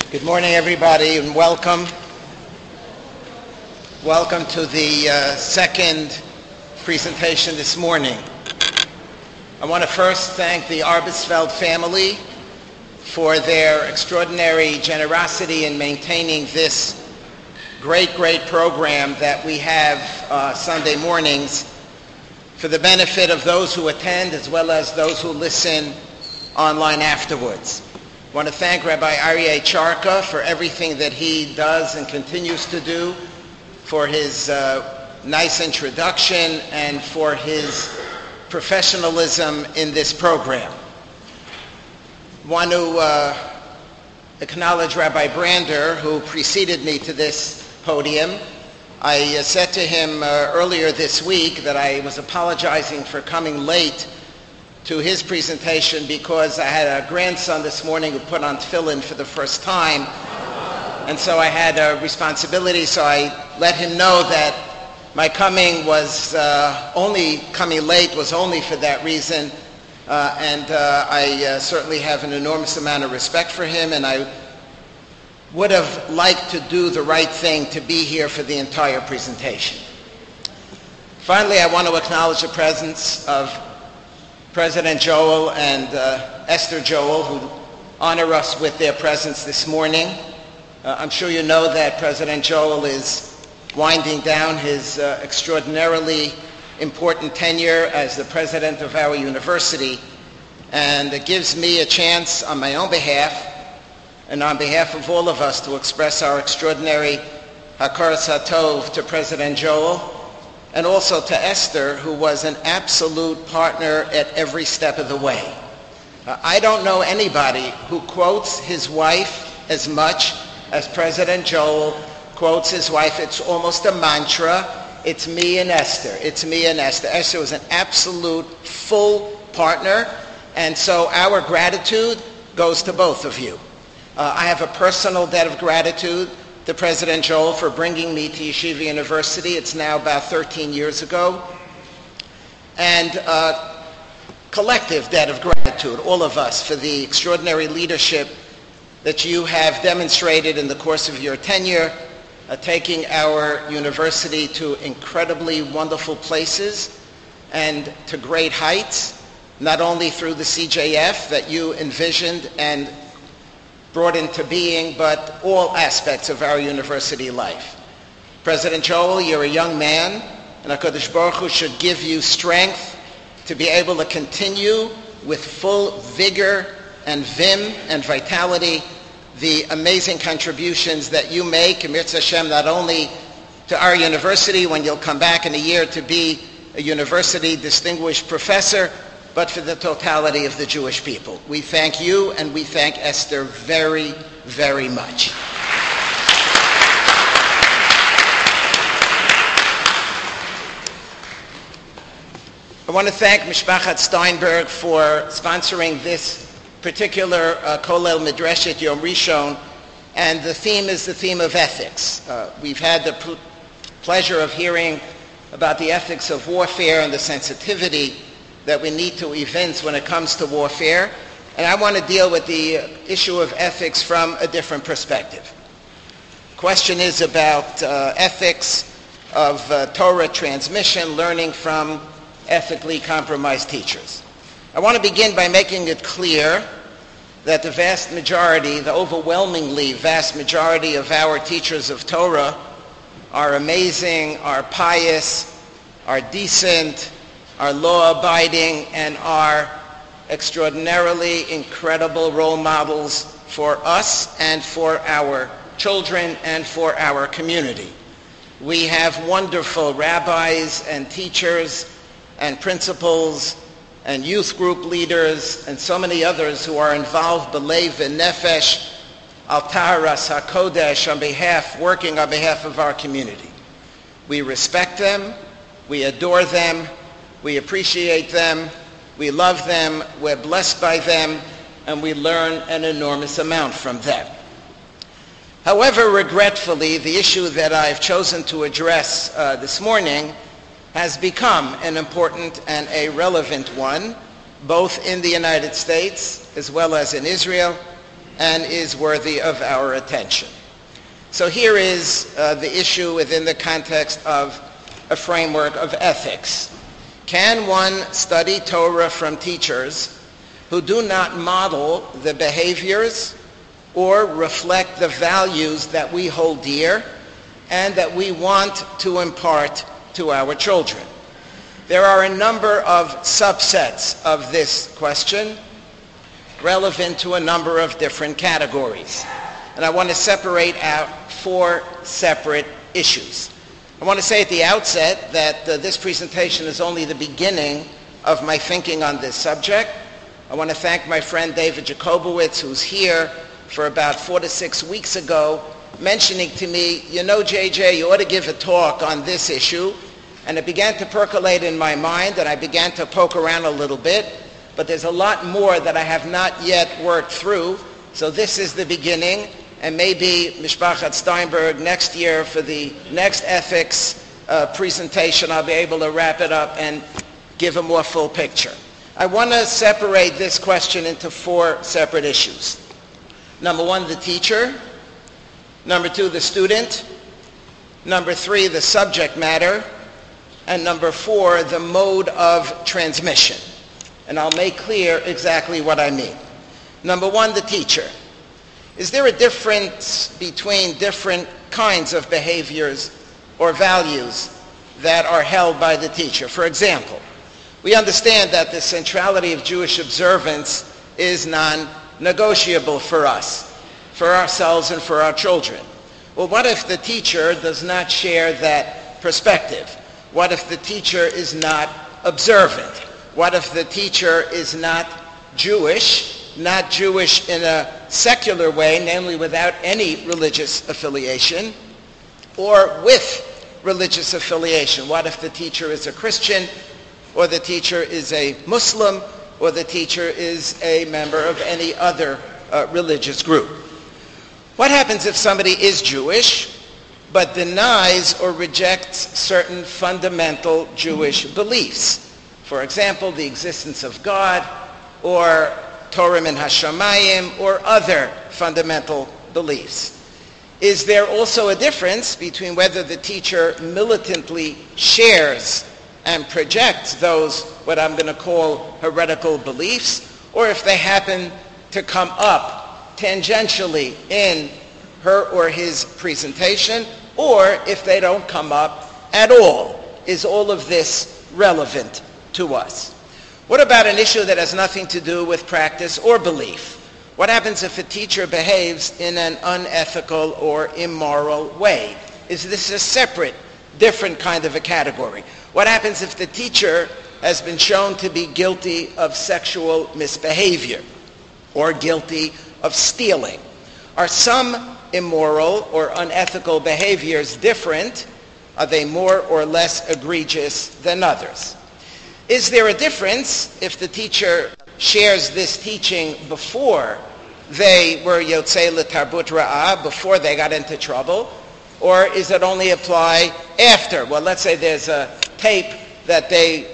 Good morning, everybody, and welcome. Welcome to the second presentation this morning. I want to first thank the Arbesfeld family for their extraordinary generosity in maintaining this great program that we have Sunday mornings for the benefit of those who attend as well as those who listen online afterwards. I want to thank Rabbi Aryeh Charka for everything that he does and continues to do, for his nice introduction and for his professionalism in this program. I want to acknowledge Rabbi Brander, who preceded me to this podium. I said to him earlier this week that I was apologizing for coming late to his presentation because I had a grandson this morning who put on tefillin for the first time, and so I had a responsibility, so I let him know that my coming was only for that reason, and I certainly have an enormous amount of respect for him, and I would have liked to do the right thing to be here for the entire presentation. Finally, I want to acknowledge the presence of President Joel and Esther Joel, who honor us with their presence this morning. I'm sure you know that President Joel is winding down his extraordinarily important tenure as the president of our university, and it gives me a chance on my own behalf and on behalf of all of us to express our extraordinary hakaras hatov to President Joel, and also to Esther, who was an absolute partner at every step of the way. I don't know anybody who quotes his wife as much as President Joel quotes his wife. It's almost a mantra. It's me and Esther. It's me and Esther. Esther was an absolute full partner, and so our gratitude goes to both of you. I have a personal debt of gratitude to President Joel for bringing me to Yeshiva University. It's now about 13 years ago. And collective debt of gratitude, all of us, for the extraordinary leadership that you have demonstrated in the course of your tenure, taking our university to incredibly wonderful places and to great heights, not only through the CJF that you envisioned and brought into being, but all aspects of our university life. President Joel, you're a young man, and HaKadosh Baruch Hu should give you strength to be able to continue with full vigor and vim and vitality the amazing contributions that you make, Mirz Hashem, not only to our university when you'll come back in a year to be a university distinguished professor, but for the totality of the Jewish people. We thank you and we thank Esther very, very much. I want to thank Mishpachat Steinberg for sponsoring this particular Kollel Midreshet Yom Rishon, and the theme is the theme of ethics. We've had the pleasure of hearing about the ethics of warfare and the sensitivity that we need to evince when it comes to warfare, and I want to deal with the issue of ethics from a different perspective. The question is about ethics of Torah transmission, learning from ethically compromised teachers. I want to begin by making it clear that the vast majority, the overwhelmingly vast majority of our teachers of Torah are amazing, are pious, are decent, are law-abiding, and are extraordinarily incredible role models for us and for our children and for our community. We have wonderful rabbis and teachers and principals and youth group leaders and so many others who are involved b'leiv and nefesh al taharas hakodesh working on behalf of our community. We respect them, we adore them, we appreciate them, we love them, we're blessed by them, and we learn an enormous amount from them. However, regretfully, the issue that I've chosen to address this morning has become an important and a relevant one, both in the United States as well as in Israel, and is worthy of our attention. So here is the issue within the context of a framework of ethics. Can one study Torah from teachers who do not model the behaviors or reflect the values that we hold dear and that we want to impart to our children? There are a number of subsets of this question relevant to a number of different categories. And I want to separate out 4 separate issues. I want to say at the outset that this presentation is only the beginning of my thinking on this subject. I want to thank my friend David Jacobowitz, who's here for about 4 to 6 weeks ago, mentioning to me, you know, JJ, you ought to give a talk on this issue. And it began to percolate in my mind, and I began to poke around a little bit. But there's a lot more that I have not yet worked through. So this is the beginning. And maybe Mishpachat Steinberg next year for the next ethics presentation, I'll be able to wrap it up and give a more full picture. I want to separate this question into 4 separate issues. Number 1, the teacher. Number 2, the student. Number 3, the subject matter. And number 4, the mode of transmission. And I'll make clear exactly what I mean. Number 1, the teacher. Is there a difference between different kinds of behaviors or values that are held by the teacher? For example, we understand that the centrality of Jewish observance is non-negotiable for us, for ourselves and for our children. Well, what if the teacher does not share that perspective? What if the teacher is not observant? What if the teacher is not Jewish in a secular way, namely without any religious affiliation, or with religious affiliation? What if the teacher is a Christian, or the teacher is a Muslim, or the teacher is a member of any other religious group? What happens if somebody is Jewish, but denies or rejects certain fundamental Jewish beliefs? For example, the existence of God, or Torah min Hashamayim, or other fundamental beliefs. Is there also a difference between whether the teacher militantly shares and projects those, what I'm going to call heretical beliefs, or if they happen to come up tangentially in her or his presentation, or if they don't come up at all? Is all of this relevant to us? What about an issue that has nothing to do with practice or belief? What happens if a teacher behaves in an unethical or immoral way? Is this a separate, different kind of a category? What happens if the teacher has been shown to be guilty of sexual misbehavior or guilty of stealing? Are some immoral or unethical behaviors different? Are they more or less egregious than others? Is there a difference if the teacher shares this teaching before they were yotzei l'tarbut ra'ah, before they got into trouble, or is it only apply after? Well, let's say there's a tape that they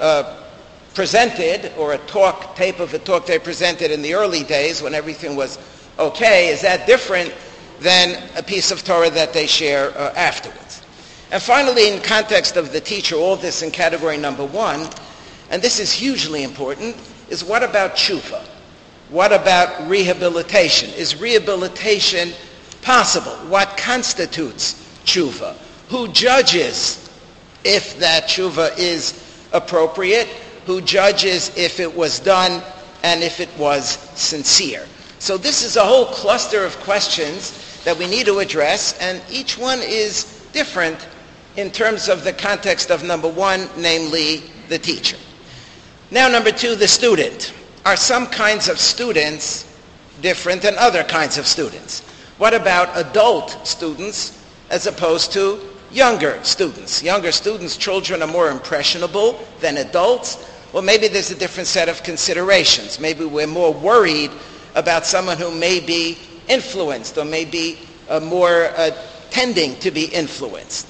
presented, or a tape of a talk they presented in the early days when everything was okay. Is that different than a piece of Torah that they share afterwards? And finally, in context of the teacher, all this in category number 1, and this is hugely important, is what about tshuva? What about rehabilitation? Is rehabilitation possible? What constitutes tshuva? Who judges if that tshuva is appropriate? Who judges if it was done and if it was sincere? So this is a whole cluster of questions that we need to address, and each one is different in terms of the context of number 1, namely the teacher. Now, number 2, the student. Are some kinds of students different than other kinds of students? What about adult students as opposed to younger students? Younger students, children, are more impressionable than adults. Well, maybe there's a different set of considerations. Maybe we're more worried about someone who may be influenced or may be more tending to be influenced.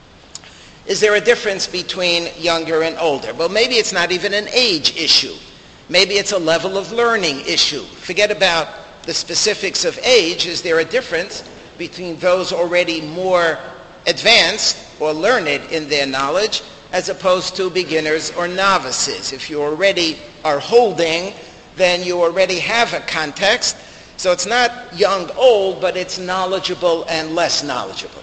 Is there a difference between younger and older? Well, maybe it's not even an age issue. Maybe it's a level of learning issue. Forget about the specifics of age, is there a difference between those already more advanced or learned in their knowledge as opposed to beginners or novices. If you already are holding, then you already have a context. So it's not young, old, but it's knowledgeable and less knowledgeable.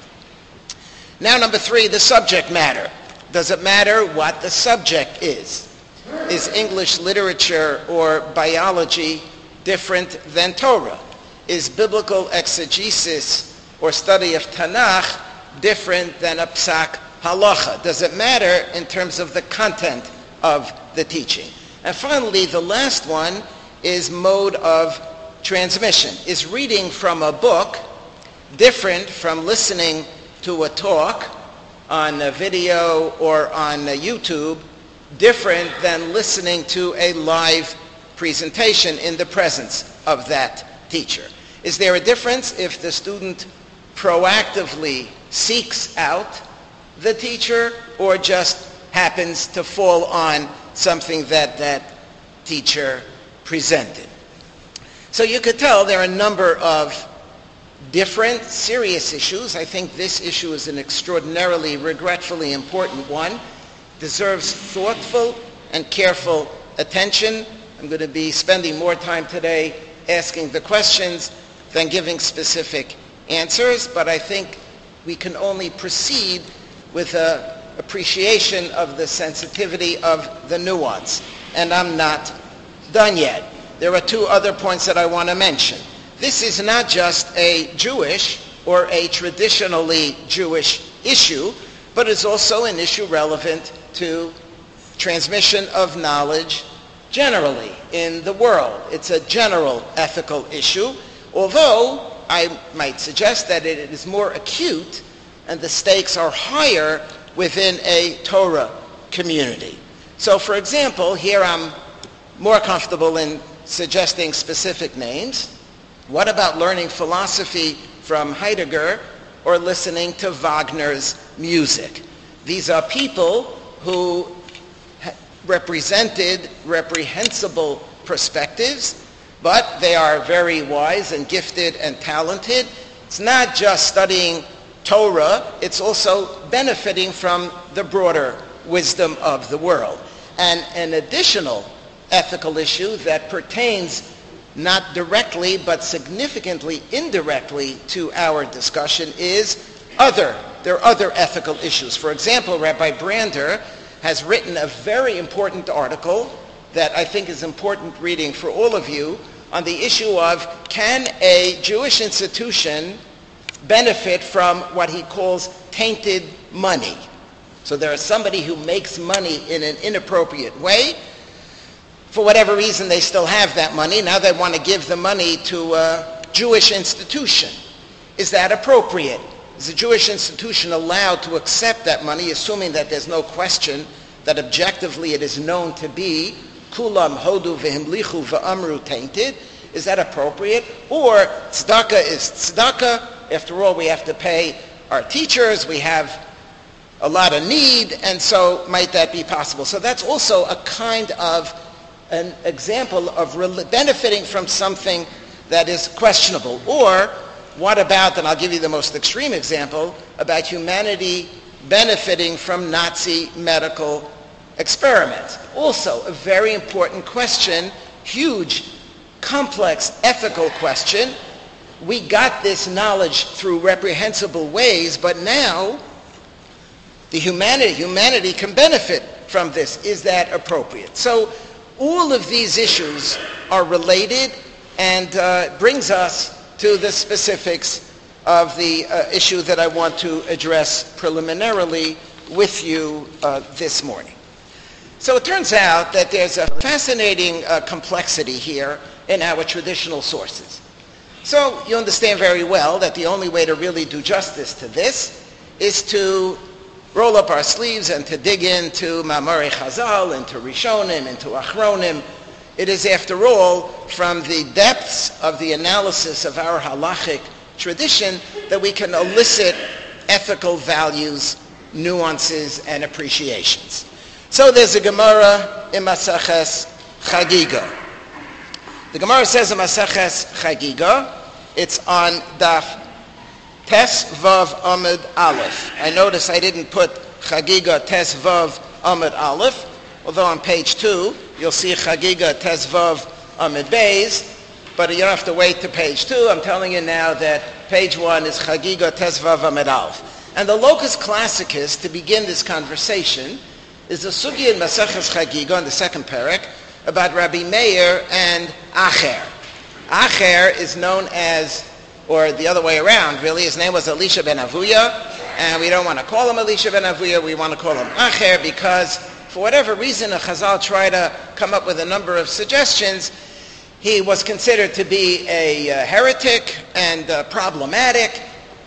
Now, number 3, the subject matter. Does it matter what the subject is? Is English literature or biology different than Torah? Is biblical exegesis or study of Tanakh different than a psak halacha? Does it matter in terms of the content of the teaching? And finally, the last one is mode of transmission. Is reading from a book different from listening to a talk on a video or on YouTube, different than listening to a live presentation in the presence of that teacher? Is there a difference if the student proactively seeks out the teacher or just happens to fall on something that teacher presented? So you could tell there are a number of different serious issues. I think this issue is an extraordinarily, regretfully important one, deserves thoughtful and careful attention. I'm going to be spending more time today asking the questions than giving specific answers, but I think we can only proceed with an appreciation of the sensitivity of the nuance. And I'm not done yet. There are 2 other points that I want to mention. This is not just a Jewish or a traditionally Jewish issue, but it's also an issue relevant to transmission of knowledge generally in the world. It's a general ethical issue, although I might suggest that it is more acute and the stakes are higher within a Torah community. So, for example, here I'm more comfortable in suggesting specific names. What about learning philosophy from Heidegger or listening to Wagner's music? These are people who represented reprehensible perspectives, but they are very wise and gifted and talented. It's not just studying Torah, it's also benefiting from the broader wisdom of the world. And an additional ethical issue that pertains not directly but significantly indirectly to our discussion is there are other ethical issues. For example, Rabbi Brander has written a very important article that I think is important reading for all of you on the issue of, can a Jewish institution benefit from what he calls tainted money? So there is somebody who makes money in an inappropriate way. For whatever reason, they still have that money. Now they want to give the money to a Jewish institution. Is that appropriate? Is the Jewish institution allowed to accept that money, assuming that there's no question that objectively it is known to be kulam hodu v'himlichu v'amru tainted? Is that appropriate? Or tzedakah is tzedakah. After all, we have to pay our teachers. We have a lot of need, and so might that be possible? So that's also a kind of an example of benefiting from something that is questionable. Or what about, and I'll give you the most extreme example, about humanity benefiting from Nazi medical experiments? Also a very important question, huge, complex ethical question. We got this knowledge through reprehensible ways, but now the humanity can benefit from this. Is that appropriate? So all of these issues are related and brings us to the specifics of the issue that I want to address preliminarily with you this morning. So it turns out that there's a fascinating complexity here in our traditional sources. So you understand very well that the only way to really do justice to this is to roll up our sleeves and to dig into Ma'amorei Chazal, into Rishonim, into Achronim. It is, after all, from the depths of the analysis of our halachic tradition that we can elicit ethical values, nuances, and appreciations. So there's a Gemara in Maseches Chagiga. The Gemara says in Maseches Chagiga, it's on Daf Tes Vav Amud Aleph. I notice I didn't put Chagiga Tes Vav Amud Aleph, although on page 2 you'll see Chagiga Tes Vav Amud Beis, but you don't have to wait to page 2. I'm telling you now that page 1 is Chagiga Tes Vav Amud Aleph. And the locus classicus to begin this conversation is the sugya in Maseches Chagiga in the second parak about Rabbi Meir and Acher. Acher is known as, or the other way around, really. His name was Elisha ben Avuya, and we don't want to call him Elisha ben Avuya. We want to call him Acher because, for whatever reason, a Chazal tried to come up with a number of suggestions. He was considered to be a heretic and problematic,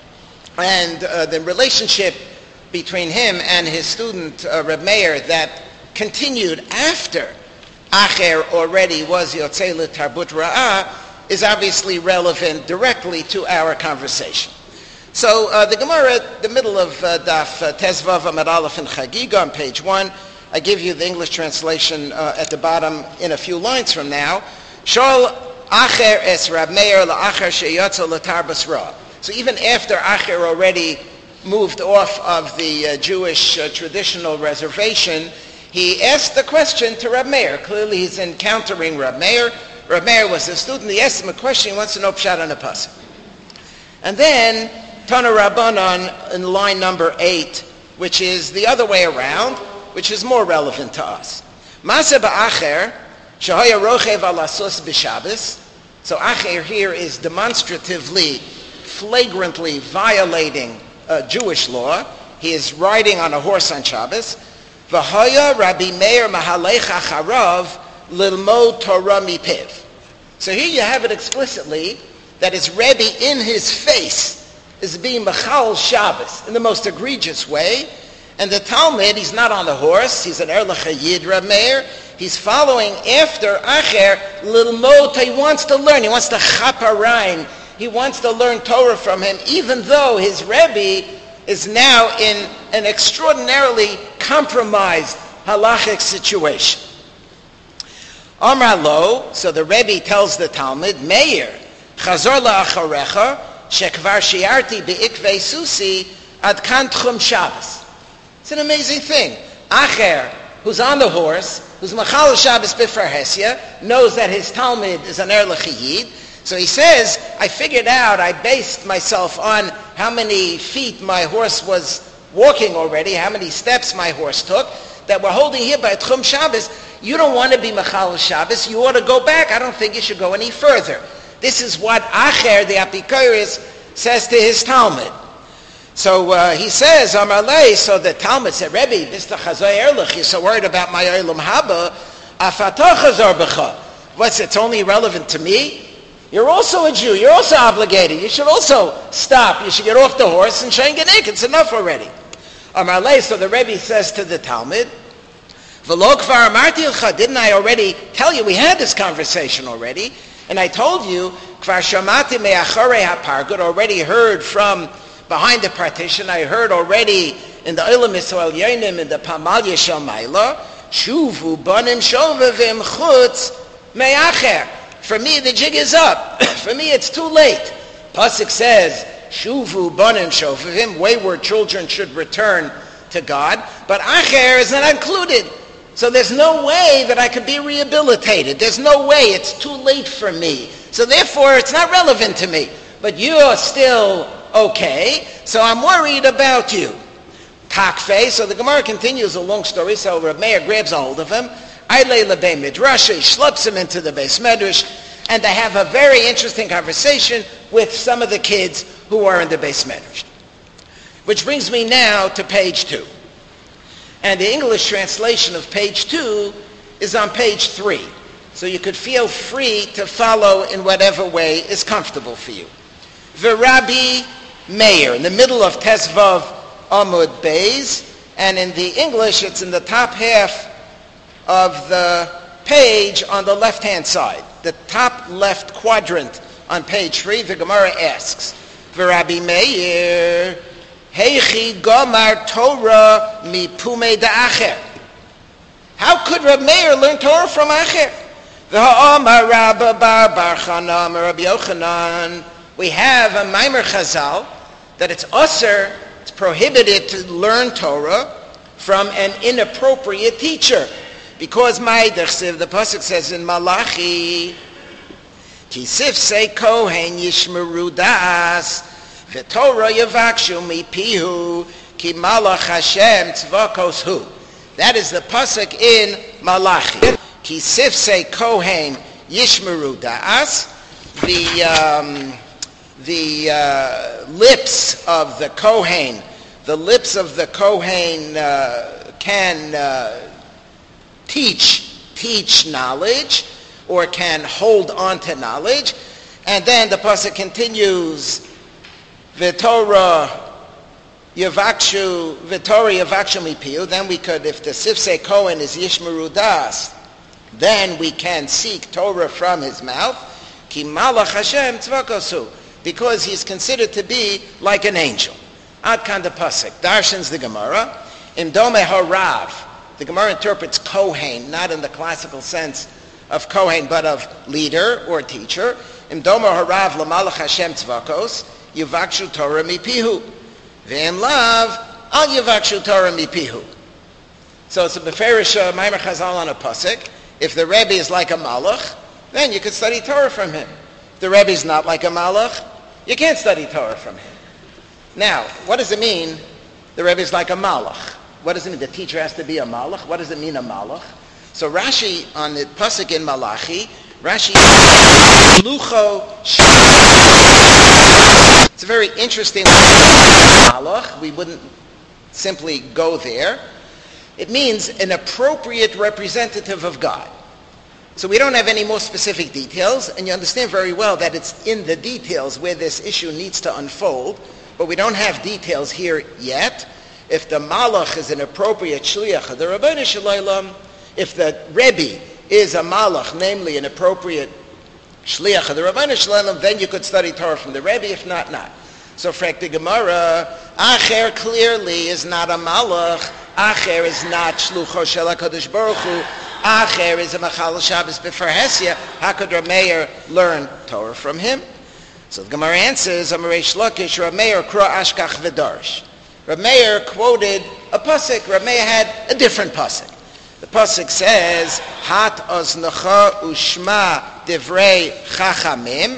and the relationship between him and his student Reb Meir that continued after Acher already was Yotzei L'Tarbut Ra'ah is obviously relevant directly to our conversation. So the Gemara, the middle of Daf Tes Vav Amud Aleph in Chagiga on page 1, I give you the English translation at the bottom in a few lines from now. Shol Acher es Rab Meir la'acher sheyotza l'tarbus ra. So even after Acher already moved off of the Jewish traditional reservation, he asked the question to Rab Meir. Clearly he's encountering Rab Meir. Rab Meir was a student. He asked him a question. He wants to know pshat on a pasuk. And then Tana Rabbanan in line number 8, which is the other way around, which is more relevant to us. Masa ba'acher shahaya rochev alasos b'Shabbos. So Acher here is demonstratively, flagrantly violating Jewish law. He is riding on a horse on Shabbos. V'haya Rabbi Meir mahalech acharav lilmod Torah mipiv. So here you have it explicitly that his Rebbe in his face is being machal Shabbos in the most egregious way. And the Talmud, he's not on the horse, he's an Erlich Yid Reb Meir, he's following after Acher lilmod. He wants to learn, he wants to chaparayim, he wants to learn Torah from him, even though his Rebbe is now in an extraordinarily compromised halachic situation. Amar lo, so the Rebbe tells the Talmud, Meir, chazor la'acharecha, shekvar shiarti be'ikvei susi ad kan tchum Shabbos. It's an amazing thing. Acher, who's on the horse, who's machal Shabbos b'far Hesya, knows that his Talmud is an Erlich Yid. So he says, I figured out, I based myself on how many feet my horse was walking already, how many steps my horse took, that we're holding here by Tchum Shabbos. You don't want to be Machal Shabbos, you ought to go back. I don't think you should go any further. This is what Acher, the Apikoris, says to his Talmud. So he says, Amar lei, so the Talmud said, Rebbe, Mr. Chazai Erlich, you're so worried about my Olam Haba, Afatah Chazor B'cha. What's, it's only relevant to me? You're also a Jew. You're also obligated. You should also stop. You should get off the horse and shine Genik. It's enough already. Amar lei, so the Rebbe says to the Talmud, V'lo kvar amarti l'cha, didn't I already tell you? We had this conversation already. And I told you, kvar shamati me'acharei hapargud, already heard from behind the partition. I heard already in the Olam Yisrael Yonim, in the Pamal Yeshel Maila, Shuvu banim shovavim chutz me'acher. For me, the jig is up. For me, it's too late. Pasuk says, Shuvu banim shovavim, wayward children should return to God. But Acher is not included. So there's no way that I could be rehabilitated. There's no way. It's too late for me. So therefore, it's not relevant to me. But you're still okay. So I'm worried about you. Takfe. So the Gemara continues a long story. So Reb Meir grabs a hold of him. Ailei lebei midrash. He schleps him into the Beis Medrash. And they have a very interesting conversation with some of the kids who are in the Beis Medrash. Which brings me now to page 2. And the English translation of page 2 is on page 3. So you could feel free to follow in whatever way is comfortable for you. V'Rabbi Meir, in the middle of Tes Vav Amud Beis, and in the English it's in the top half of the page on the left-hand side. The top left quadrant on page 3, the Gemara asks, V'Rabbi Meir, Heichi Gomar Torah mi Pume da Acher. How could Reb Meir learn Torah from Acher? V'ha'omar Rabba bar bar Chana Amar Rabbi Yochanan. We have a Maimer Chazal that it's usher, it's prohibited to learn Torah from an inappropriate teacher. Because Ma'idach, the pasuk says in Malachi, Kisif say Kohen Yishmeru Das, V'Torah Yavakshu Mipihu, Ki Malach Hashem Tzvakos Hu. That is the pasuk in Malachi. Kisif say Kohen Yishmeru Das. The lips of the Kohen, can teach knowledge, or can hold on to knowledge. And then the pasuk continues, V'Torah Yavakshu Mipiu. Then we could, if the Sifsei Kohen is Yishmeru Das, then we can seek Torah from his mouth. Ki Malach Hashem Tzvakosu. Because he's considered to be like an angel. Ad kan the pasuk. Darshans the Gemara. Im dome harav. The Gemara interprets Kohen, not in the classical sense of Kohen, but of leader or teacher. Im dome harav lamalach Hashem tzvakos, yivakshu Torah mipihu. Ve'im lav, al yivakshu Torah mipihu. So it's a beferish Maimer Chazal on a pasuk. If the Rebbe is like a malach, then you could study Torah from him. If the Rebbe is not like a malach, you can't study Torah from him. Now, what does it mean the Rebbe is like a malach? What does it mean? The teacher has to be a malach? What does it mean, a malach? So Rashi, on the pasuk in Malachi, Rashi, it's a very interesting malach. We wouldn't simply go there. It means an appropriate representative of God. So we don't have any more specific details, and you understand very well that it's in the details where this issue needs to unfold, but we don't have details here yet. If the malach is an appropriate shliach of the Rabbeinu Shalom, if the Rebbe is a malach, namely an appropriate shliach of the Rabbeinu Shalom, then you could study Torah from the Rebbe, if not, not. So frak the Gemara, Acher clearly is not a malach, Acher is not shlucho shel HaKadosh Baruch Hu, Acher is a Machal Shabbos B'far Hesia. How could Rav Meir learn Torah from him? So the Gemara answers, Amar Reish Lakish, Rav Meir kra ashkach v'darsh. Rav Meir quoted a pasuk. Rav Meir had a different pasuk. The pasuk says, Hat oznecha ushma divrei chachamim.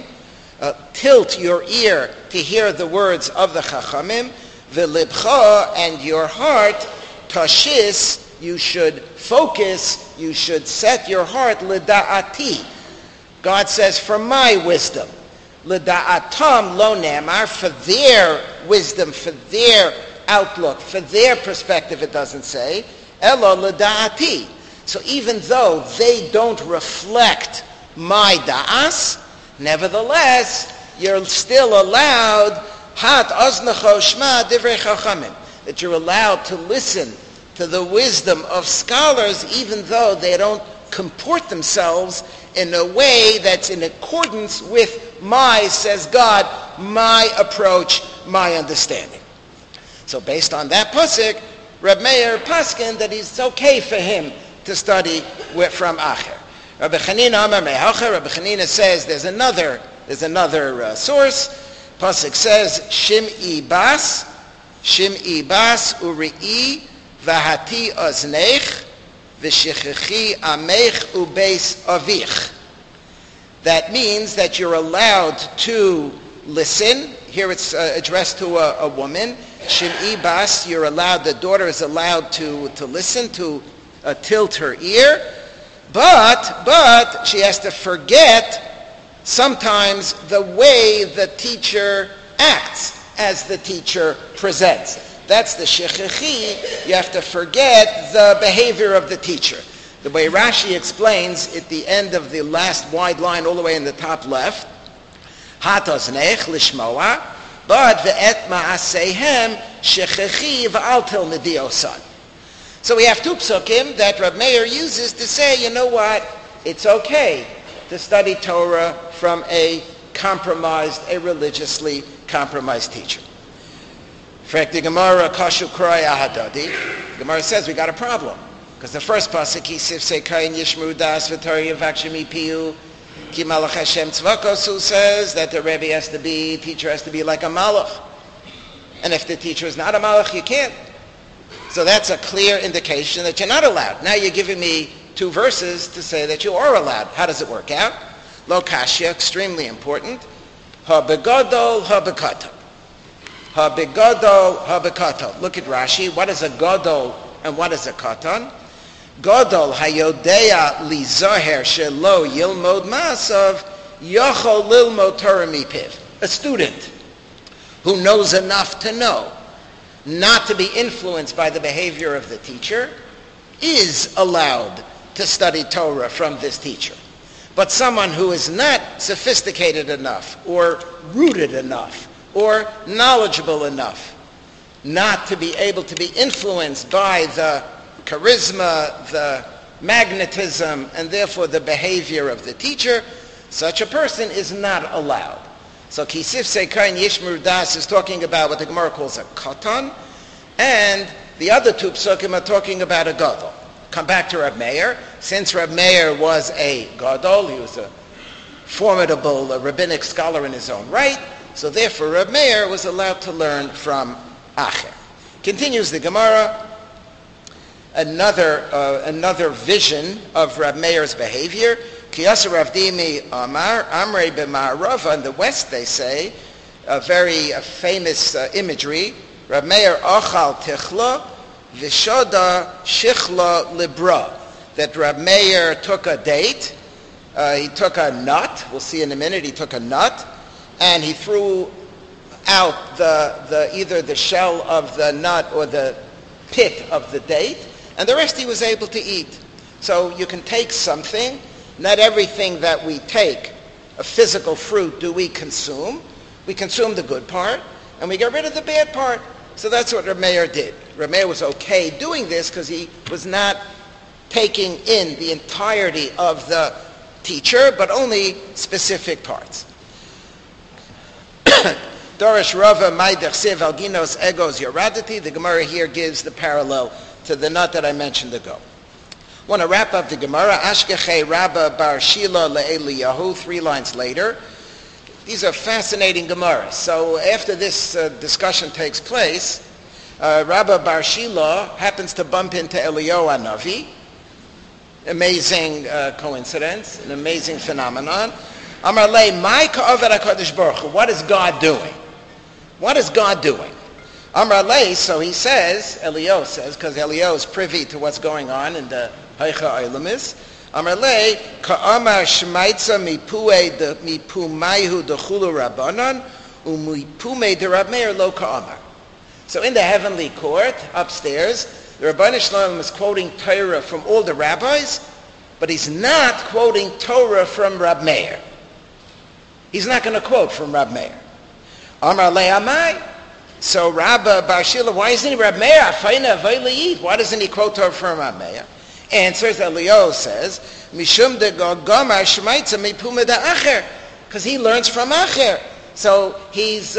Tilt your ear to hear the words of the chachamim. V'libcha, and your heart, tashis, you should focus, you should set your heart, lida'ati. God says, for my wisdom. Lida'atam lo nemar, for their wisdom, for their outlook, for their perspective, it doesn't say. Elo lida'ati. So even though they don't reflect my da'as, nevertheless, you're still allowed, hat oznecho shma divrei chachamim, that you're allowed to listen to the wisdom of scholars, even though they don't comport themselves in a way that's in accordance with my, says God, my approach, my understanding. So based on that pasuk, Reb Meir paskin that it's okay for him to study from Acher. Rabbi Chanina Amar Me'acher, Rabbi Chanina says there's another source. Pasuk says, Shim'i bas uri'i v'hati oznech v'shichechi amech ubeis avich. That means that you're allowed to listen. Here it's addressed to a woman. Shim'i bas, you're allowed, the daughter is allowed to listen, to tilt her ear. But she has to forget sometimes the way the teacher acts as the teacher presents. That's the shechechi. You have to forget the behavior of the teacher. The way Rashi explains at the end of the last wide line, all the way in the top left, Hatoznech lishmoa, but ve'et ma'asehem shechechi v'al tilmidi osan. So we have two psukim that Reb Meir uses to say, you know what, it's okay to study Torah from a religiously compromised teacher. Frak the Gemara kashu kroy ahadadi. The Gemara says we got a problem. Because the first pasuk, Kisif Sekayin Yishmru Das V'Torah Yavakshim Piyu Ki Malach Hashem Tzvakosu, says that the Rebbe teacher has to be like a malach. And if the teacher is not a malach, you can't. So that's a clear indication that you're not allowed. Now you're giving me 2 verses to say that you are allowed. How does it work out? Lo kashya, extremely important. Ha begadol, ha bekato. Ha begadol, ha bekato. Look at Rashi. What is a gadol and what is a katan? Gadol hayodea li zoher shelo yilmod masav yachol lilmod Torah mipiv. A student who knows enough to know not to be influenced by the behavior of the teacher is allowed to study Torah from this teacher. But someone who is not sophisticated enough or rooted enough or knowledgeable enough not to be able to be influenced by the charisma, the magnetism, and therefore the behavior of the teacher, such a person is not allowed. So Kisif Sekayin Yishmur Das is talking about what the Gemara calls a katan, and the other 2 psukim are talking about a gadol. Come back to Reb Meir. Since Reb Meir was a gadol, he was a formidable rabbinic scholar in his own right, so therefore Reb Meir was allowed to learn from Acher. Continues the Gemara, another vision of Reb Meir's behavior. Kiyasa Rav Dimi Amar, Amrei b'Ma'arava, in the West they say, a very famous imagery, Rav Meir Achal Tichla, Vishoda Shichla Libra, that Rav Meir took a date, he took a nut, we'll see in a minute, he took a nut, and he threw out either the shell of the nut or the pit of the date, and the rest he was able to eat. So you can take something. Not everything that we take, a physical fruit, do we consume. We consume the good part, and we get rid of the bad part. So that's what Reb Meir did. Reb Meir was okay doing this because he was not taking in the entirety of the teacher, but only specific parts. Dorish Rava Maidech Siv Alginos Egos Yoradati. The Gemara here gives the parallel to the nut that I mentioned ago. I want to wrap up the Gemara. Ashkechei Rabba Bar Shila LeEliyahu, 3 lines later. These are fascinating Gemaras. So after this discussion takes place, Rabba Bar Shila happens to bump into Eliyahu Hanavi. Amazing coincidence, an amazing phenomenon. Amar lei, mai ka'aved HaKadosh Baruch Hu. What is God doing? What is God doing? Amar lei, so he says, Eliyahu says, because Eliyahu is privy to what's going on in the Haicha Eilamis. Amar lei, ka'amar shmaitza mipumayhu dechulu rabbanon, umipumei de Rab Meir lo ka'amar. So in the heavenly court, upstairs, the Rabbeinu Shalom is quoting Torah from all the rabbis, but he's not quoting Torah from Rab Meir. He's not going to quote from Rab Meir. Amar lei amai. So Rabba Bar Shila, why isn't he Rab Meir? Why doesn't he quote Torah from Rab Meir? Answers, Eliyahu says, Mishum de Gomar Shmaitza Mipuma da Acher, because he learns from Acher. So he's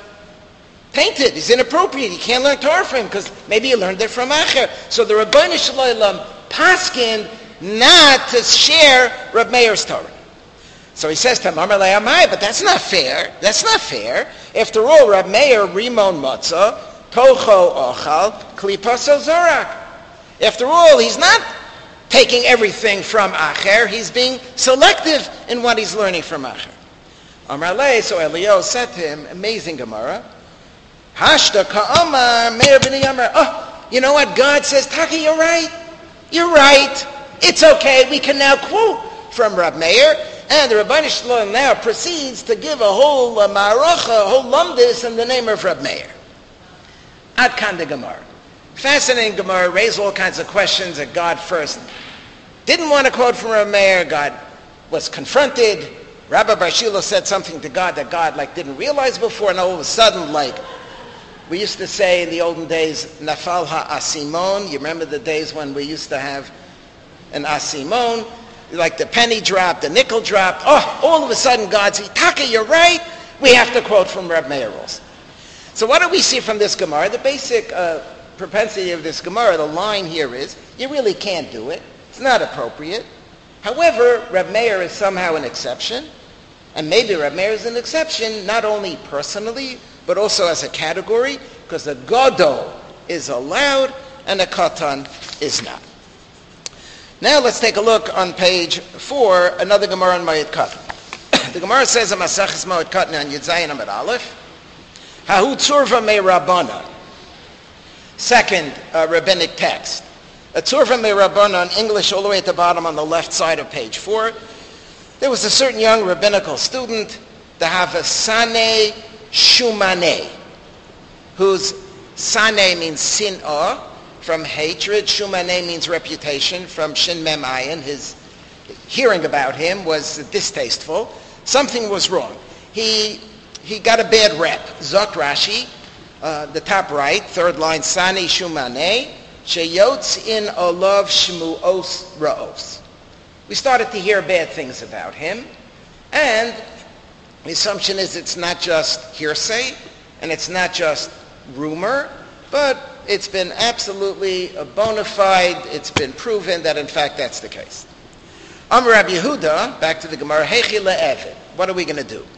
tainted, he's inappropriate. You can't learn Torah from him because maybe he learned it from Acher. So the Rabbeinu Shalom paskined not to share Rab Meir's Torah. So he says to him, Amar lei amai, but that's not fair. That's not fair. After all, Rab Meir rimon matzah, tocho ochal, klipaso zorak. After all, he's not taking everything from Acher. He's being selective in what he's learning from Acher. Amar lei, so Eliyahu said to him, amazing Gemara, Hashta ka'amar Meir b'nei Amar. Oh, you know what? God says, Taki, you're right. You're right. It's okay. We can now quote from Rab Meir. And the Rabbeinu Shalom now proceeds to give a whole ma'aracha, a whole lumdis in the name of Rab Meir. Ad kan de Gemara. Fascinating Gemara, raised all kinds of questions that God first didn't want to quote from Rab Meir. God was confronted. Rabbi Bar Shila said something to God that God didn't realize before, and all of a sudden, we used to say in the olden days, Nafal ha'asimon. You remember the days when we used to have an asimon? Like the penny dropped, the nickel dropped. Oh, all of a sudden God says, Taka, you're right. We have to quote from Rab Meir also. So what do we see from this Gemara? The basic propensity of this Gemara, the line here is, you really can't do it. It's not appropriate. However, Reb Meir is somehow an exception. And maybe Reb Meir is an exception, not only personally, but also as a category, because a Gadol is allowed and a Katan is not. Now let's take a look on page 4, another Gemara on Moed Katan. The Gemara says in Maseches Moed Katan on Yud Zayin Amud Aleph, Hahu tzurva me Rabbana. Second rabbinic text. A tzurva me Rabbana in English all the way at the bottom on the left side of page 4. There was a certain young rabbinical student, the Havasane Shumane, whose Sane means sin'ah, from hatred. Shumane means reputation, from Shin Mem Ayin. His hearing about him was distasteful. Something was wrong. He got a bad rep. Zok Rashi, the top right, third line, Sane Shumane, Sheyotz in olav shmuos ra'os. We started to hear bad things about him, and the assumption is it's not just hearsay, and it's not just rumor, but it's been absolutely bona fide, it's been proven that in fact that's the case. Amar Rabbi Yehuda, back to the Gemara, Hechi le'evid. What are we going to do?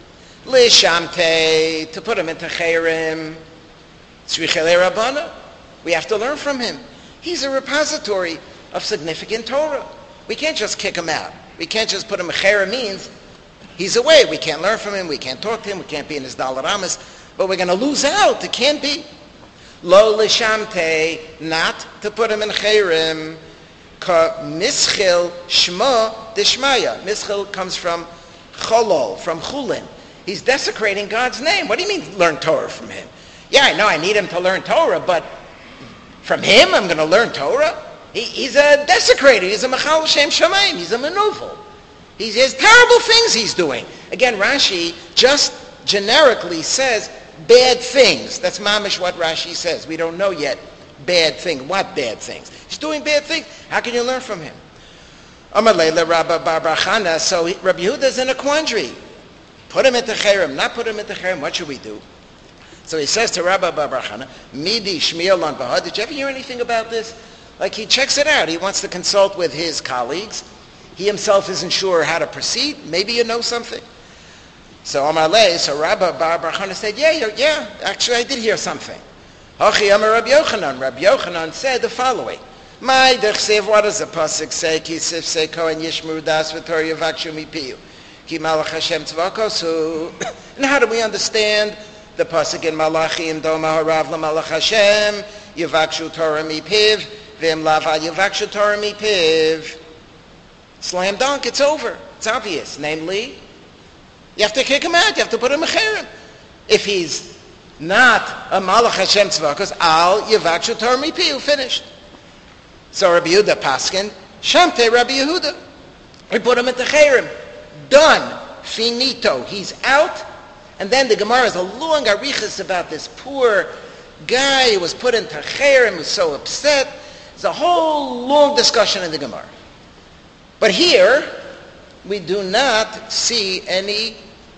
Le'shamte, to put him into chayrim, tzrichele rabbana. We have to learn from him. He's a repository of significant Torah. We can't just kick him out. We can't just put him in chayrim, means he's away. We can't learn from him, we can't talk to him, we can't be in his Daled Amos, but we're going to lose out. It can't be. Lo l'shamte, not to put him in chayrim, ka mischil shma deshmaya. Mischil comes from cholol, from chulin. He's desecrating God's name. What do you mean learn Torah from him? Yeah, I know I need him to learn Torah, but from him I'm going to learn Torah? He's a desecrator. He's a machal shem shamayim. He's a maneuver. He has terrible things he's doing. Again, Rashi just generically says bad things. That's mamish what Rashi says. We don't know yet bad things. What bad things? He's doing bad things. How can you learn from him? Amar leila Rabba Bar Bar Chana. So Rabbi Yehuda's in a quandary. Put him into chayrim, not put him into chayrim. What should we do? So he says to Rabba Bar Bar Chana, Midi Shmiel Lan Bahad. Did you ever hear anything about this? Like he checks it out. He wants to consult with his colleagues. He himself isn't sure how to proceed. Maybe you know something. So Amar Lei, so Rabba Bar Bar Chana said, yeah, actually I did hear something. Hachi Amar Rabbi Yochanan. Rabbi Yochanan said the following. My dechsev, what does the pasuk say? Ki sif se kohen yishmur das v'tor yavakshu mipiyu. Ki malach Hashem tzvakosu. And how do we understand the pasuk in Malachi and Doma harav lamalach Hashem yavakshu Torah mipiv v'im lava yavakshu Torah mipiv. Slam dunk, it's over. It's obvious. Namely, you have to kick him out. You have to put him in chayrim. If he's not a malach Hashem tzvakos, al yavakshu Torah mipiu, finished. So Rabbi Yehuda paskin, shamte Rabbi Yehuda. We put him into chayrim. Done. Finito. He's out. And then the Gemara is a long arichas about this poor guy who was put into chayrim, who's so upset. There's a whole long discussion in the Gemara. But here, we do not see any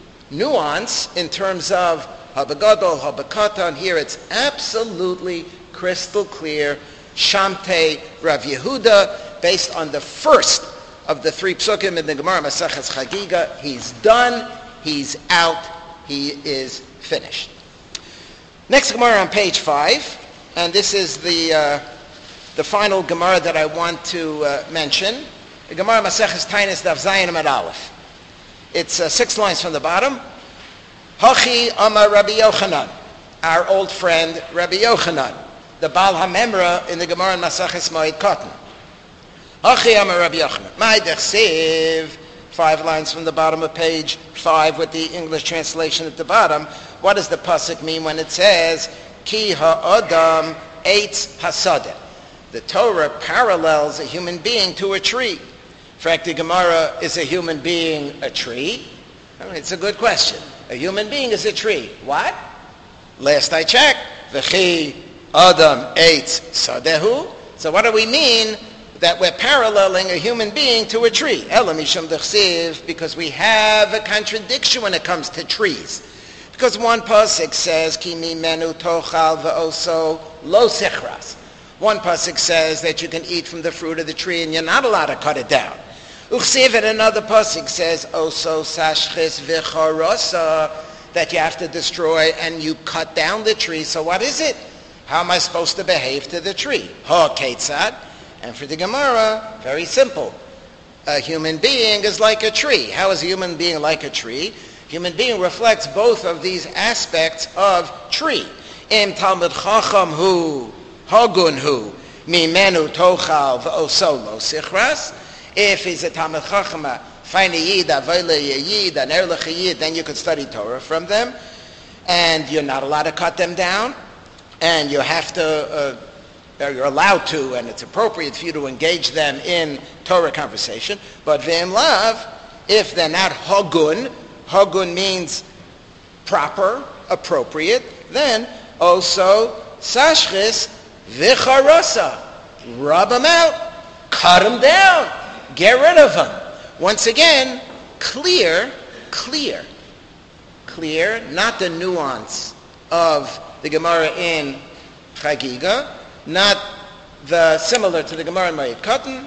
nuance in terms of habagadol, habakatan. Here it's absolutely crystal clear. Shamte Rav Yehuda, based on the first of the three psukim in the Gemara Maseches Chagiga. He's done, he's out, he is finished. Next Gemara on page 5, and this is the final Gemara that I want to mention. The Gemara Maseches Tainis Daf Zayin Amud Aleph. It's 6 lines from the bottom. Hachi Amar Rabbi Yochanan, our old friend Rabbi Yochanan, the Baal HaMemra in the Gemara Maseches Moed Katan. Hachi Amar Rabbi Yochanan. My dechsev, 5 lines from the bottom of page 5 with the English translation at the bottom. What does the pasuk mean when it says Ki ha'adam eitz hasadeh? The Torah parallels a human being to a tree. In fact, the Gemara, is a human being a tree? I mean, it's a good question. A human being is a tree. What? Last I checked, V'chi Adam eitz sadehu. So what do we mean that we're paralleling a human being to a tree? Ela mishum dechsiv, because we have a contradiction when it comes to trees. Because one pasuk says, Ki mimenu tochal ve'oso lo sichras. One pasuk says that you can eat from the fruit of the tree and you're not allowed to cut it down. Uchsiv, and another pasuk says, Oso sashchis v'charosa, that you have to destroy and you cut down the tree. So what is it? How am I supposed to behave to the tree? Ha ketzad. And for the Gemara, very simple. A human being is like a tree. How is a human being like a tree? Human being reflects both of these aspects of tree. Im Talmud Chacham hu, Hagun hu, Mimenu tochal v'oso lo sichras. If he's a Talmud Chacham, find a Yid, Avayla Yid, an Erlich Yid, then you could study Torah from them. And you're not allowed to cut them down. And you have to, you're allowed to, and it's appropriate for you to engage them in Torah conversation. But V'im Lav, if they're not Hagun, Hagun means proper, appropriate, then also Sashchis V'charosa. Rub them out, cut them down, get rid of them. Once again, clear, not the nuance of the Gemara in Chagiga, not the similar to the Gemara in Moed Katan.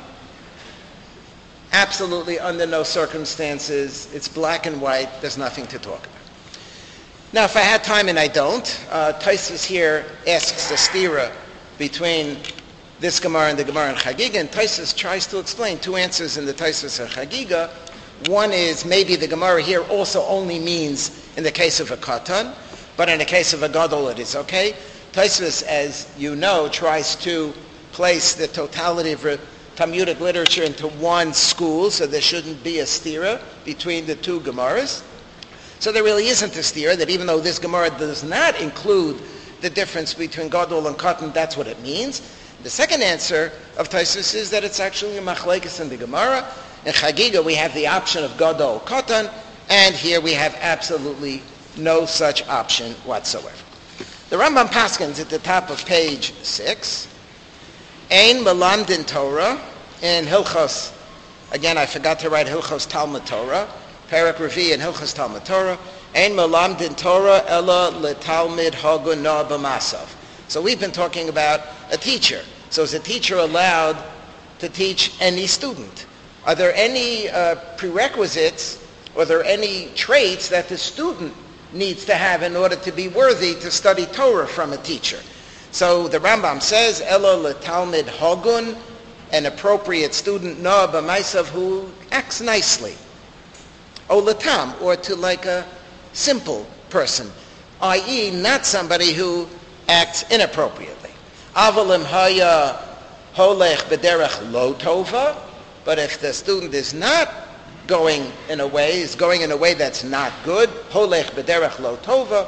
Absolutely under no circumstances. It's black and white. There's nothing to talk about. Now, if I had time, and I don't, Tosfos here asks the stira between this Gemara and the Gemara in Chagiga, and Tosfos tries to explain two answers in the Tosfos of Chagiga. One is maybe the Gemara here also only means in the case of a katan, but in the case of a gadol it is okay. Tosfos, as you know, tries to place the totality of Talmudic literature into one school, so there shouldn't be a stira between the two Gemaras. So there really isn't a stira, that even though this Gemara does not include the difference between gadol and katan, that's what it means. The second answer of Tosfos is that it's actually a machlekes in the Gemara. In Chagiga we have the option of gadol katan, and here we have absolutely no such option whatsoever. The Rambam paskins at the top of page 6. Ein melamdin Torah in Hilchos. Again, I forgot to write Hilchos Talmud Torah. Parak Revi in Hilchos Talmud Torah. Ein melamdin Torah ella letalmid hagun na b'masav. So we've been talking about a teacher. So is a teacher allowed to teach any student? Are there any prerequisites, or are there any traits that the student needs to have in order to be worthy to study Torah from a teacher? So the Rambam says, Elo letalmid hagun, an appropriate student, na b'maisav, who acts nicely. O letam, or to like a simple person, i.e. not somebody who acts inappropriately. Avalim haya holech b'derech lo tova, but if the student is not going in a way that's not good, holech b'derech lo tova,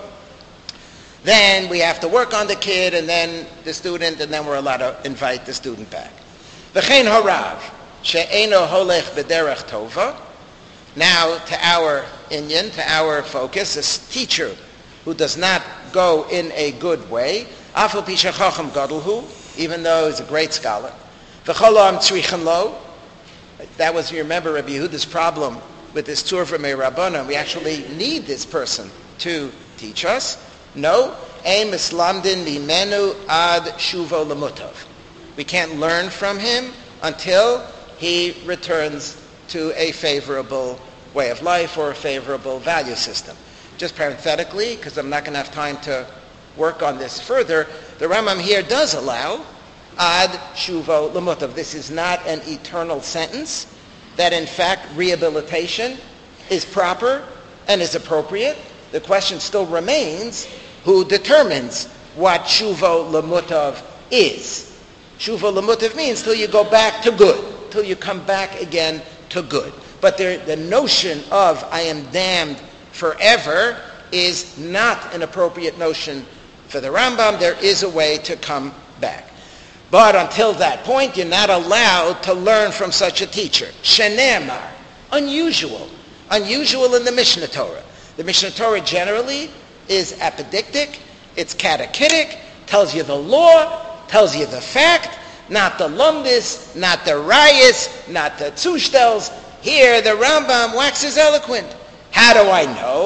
then we have to work on the kid and then the student, and then we're allowed to invite the student back. V'chein harav she'eno holech b'derech tova. Now to our inyan, to our focus, a teacher who does not go in a good way, afal pi shechacham gadolhu, even though he's a great scholar. V'cholam tzrichen lo. That was, you remember, Rabbi Yehuda's problem with this Tzur v'mei Rabbanan. We actually need this person to teach us. No, ein mislamdin mimenu ad shuvo lemutav. We can't learn from him until he returns to a favorable way of life or a favorable value system. Just parenthetically, because I'm not going to have time to work on this further, the Rambam here does allow ad shuvo lemutav. This is not an eternal sentence, that in fact rehabilitation is proper and is appropriate. The question still remains, who determines what shuvo lemutav is? Shuvo lemutav means till you go back to good, till you come back again to good. But the notion of I am damned forever is not an appropriate notion for the Rambam. There is a way to come back. But until that point, you're not allowed to learn from such a teacher. Shenemar, unusual in the Mishnah Torah. The Mishnah Torah generally is apodictic, it's catechitic, tells you the law, tells you the fact, not the lumdis, not the rayas, not the tzushtels. Here the Rambam waxes eloquent. How do I know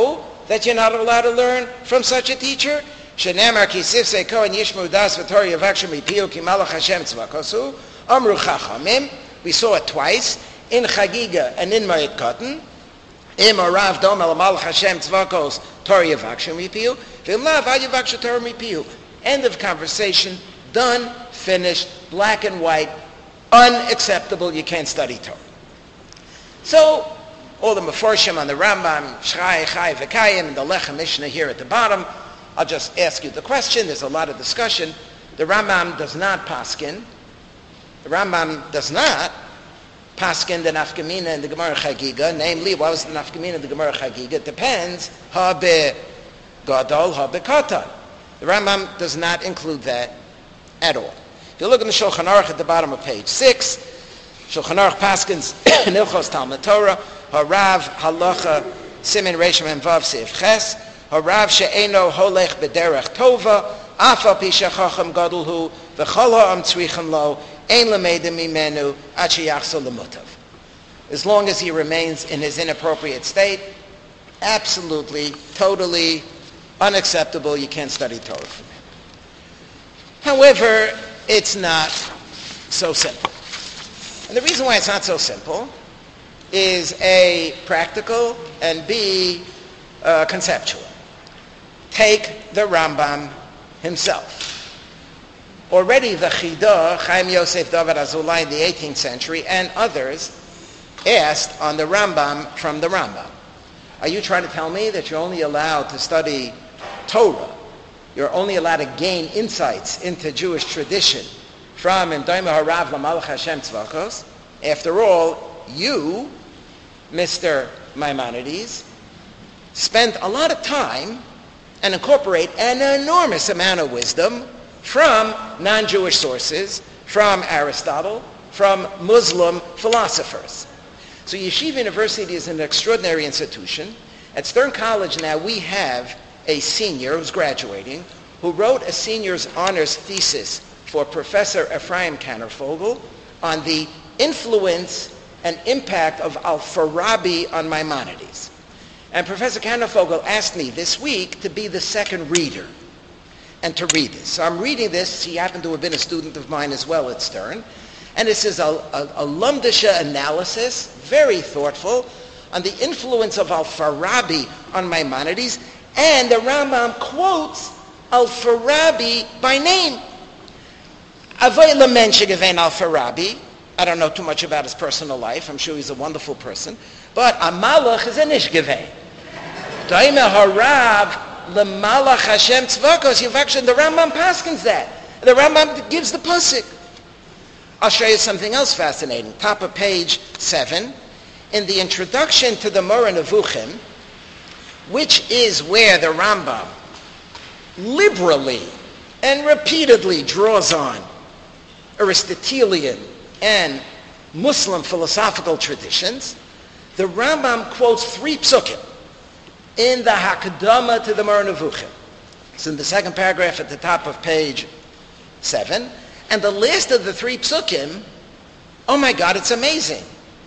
that you're not allowed to learn from such a teacher? Shenemar ki sifsei kohen yishmu das v'torah yavakshu mipiu ki malach Hashem tzvakosu amru chachamim. We saw it twice, in Chagiga and in Ma'at Katan. Im arav dom el malach Hashem tzvakos torah yavakshu mipiu v'im lav ad yavakshu torah mipiu. End of conversation, done, finished, black and white, unacceptable, you can't study Torah. So, all the Meforshim on the Rambam, Shrai, Chai, V'Kayim, and the Lechem Mishnah here at the bottom. I'll just ask you the question, there's a lot of discussion. The Rambam does not paskin. The Rambam does not paskin the nafkamina in the Gemara Chagiga. Namely, what was the nafkamina in the Gemara Chagiga? It depends, ha be gadol, ha be katan. The Rambam does not include that at all. If you look in the Shulchan Aruch at the bottom of page 6, Shulchan Aruch paskins in Ilchos Talmud Torah, harav halacha simin reishim and vav seif ches, harav she'eno holech b'derech tova, afa pi shechacham gadol hu, v'chol ha'am tzrichim lo, ein lemeidim mimenu, ad sheyachzor lemutav. As long as he remains in his inappropriate state, absolutely, totally unacceptable, you can't study Torah from him. However, it's not so simple. And the reason why it's not so simple is A, practical, and B, conceptual. Take the Rambam himself. Already the Chidah, Chaim Yosef David Azulai in the 18th century, and others asked on the Rambam from the Rambam. Are you trying to tell me that you're only allowed to study Torah? You're only allowed to gain insights into Jewish tradition from Imdaima Harav Lamalach Hashem Tzvakos. After all, you, Mr. Maimonides, spent a lot of time and incorporate an enormous amount of wisdom from non-Jewish sources, from Aristotle, from Muslim philosophers. So Yeshiva University is an extraordinary institution. At Stern College now we have a senior who's graduating, who wrote a senior's honors thesis for Professor Ephraim Kannervogel on the influence and impact of Al-Farabi on Maimonides. And Professor Kannervogel asked me this week to be the second reader and to read this. So I'm reading this. He happened to have been a student of mine as well at Stern. And this is a Lumdisha analysis, very thoughtful, on the influence of Al-Farabi on Maimonides. And the Rambam quotes Al-Farabi by name. Avoy lemen shegevein Al-Farabi. I don't know too much about his personal life. I'm sure he's a wonderful person. But a malach is a nish gevein. Daima harav lemalach Hashem tzvakos. The Rambam paskins that. The Rambam gives the pasuk. I'll show you something else fascinating. Top of page 7. In the introduction to the Moreh Nevuchim, which is where the Rambam liberally and repeatedly draws on Aristotelian and Muslim philosophical traditions, the Rambam quotes 3 psukim in the Hakdama to the Moreh Nevuchim. It's in the second paragraph at the top of page 7. And the last of the 3 psukim, oh my God, it's amazing.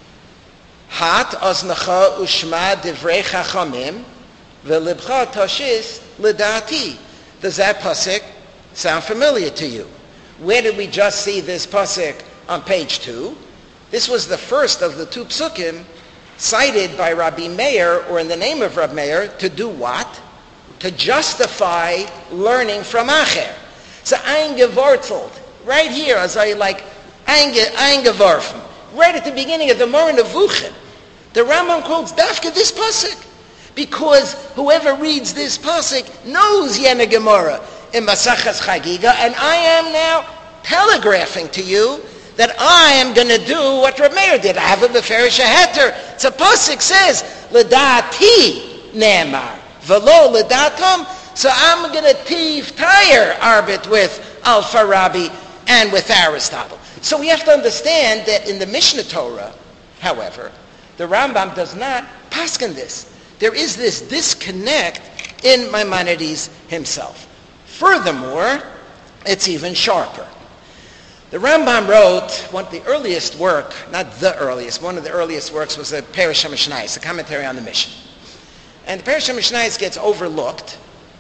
Hat oznacha ushma divrei chachamim velibcha tashis lidati. Does that pasuk sound familiar to you? Where did we just see this pasuk on page 2? This was the first of the 2 psukim cited by Rabbi Meir, or in the name of Rabbi Meir, to do what? To justify learning from Acher. So eingewortelt, right here, as I like eingeworfen, right at the beginning of the Moreh Nevuchim, the Rambam quotes Dafka this pasuk, because whoever reads this pasuk knows Yena Gemara in Masachas Chagiga, and I am now telegraphing to you that I am going to do what Reb Meir did. I have a Beferish Heter. It's a pasuk says Ledati Ne'emar Velo Ledatam. So I'm going to tire arbit with Al-Farabi and with Aristotle. So we have to understand that in the Mishnah Torah, however, the Rambam does not paskin this. There is this disconnect in Maimonides himself. Furthermore, it's even sharper. The Rambam wrote one of the earliest work, not the earliest, one of the earliest works was the Perush HaMishnayos, the commentary on the Mishnah. And the Perush HaMishnayos gets overlooked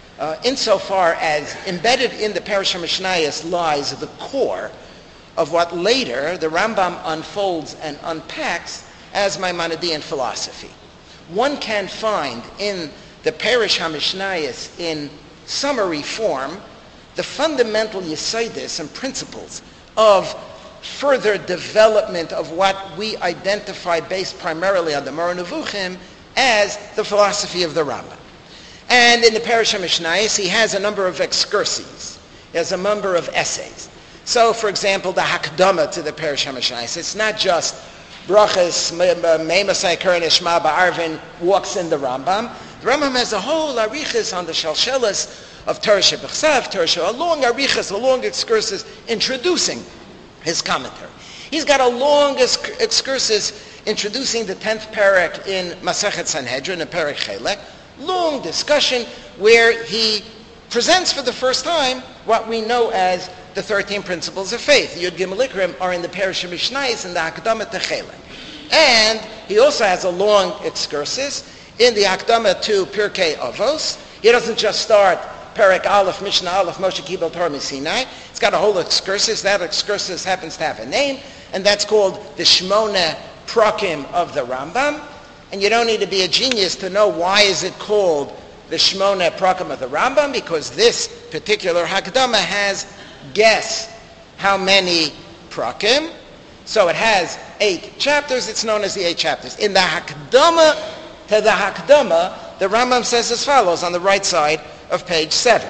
insofar as embedded in the Perush HaMishnayos lies the core of what later the Rambam unfolds and unpacks as Maimonidean philosophy. One can find in the Perush HaMishnayos in summary form the fundamental yesodis and principles of further development of what we identify based primarily on the Moreh Nevuchim as the philosophy of the Rambam. And in the Perush HaMishnayos, he has a number of excursions. He has a number of essays. So, for example, the Hakdama to the Perush HaMishnayos, it's not just Brachas, Meimasai Keren Shema Ba'arvin walks in the Rambam. The Rambam has a whole arichas on the Shalshelas of Torah Shebechsav, Torah, a long arichas, a long excursus introducing his commentary. He's got a long excursus introducing the 10th parak in Masechet Sanhedrin, in Perek Chelek, long discussion where he presents for the first time what we know as the 13 principles of faith. Yud Gimel Ikrim are in the Perush HaMishnayos in the Hakdama to Chelek. And he also has a long excursus in the Hakdama to Pirkei Avos. He doesn't just start Perek Aleph, Mishnah Aleph, Moshe Kibel Torah Misinai. It's got a whole excursus. That excursus happens to have a name, and that's called the Shmona Prakim of the Rambam. And you don't need to be a genius to know why is it called the Shmona Prakim of the Rambam, because this particular Hakdama has, guess how many Prakim. So it has 8 chapters. It's known as the 8 chapters. In the Hakdama to the Hakdama, the Rambam says as follows on the right side of page 7.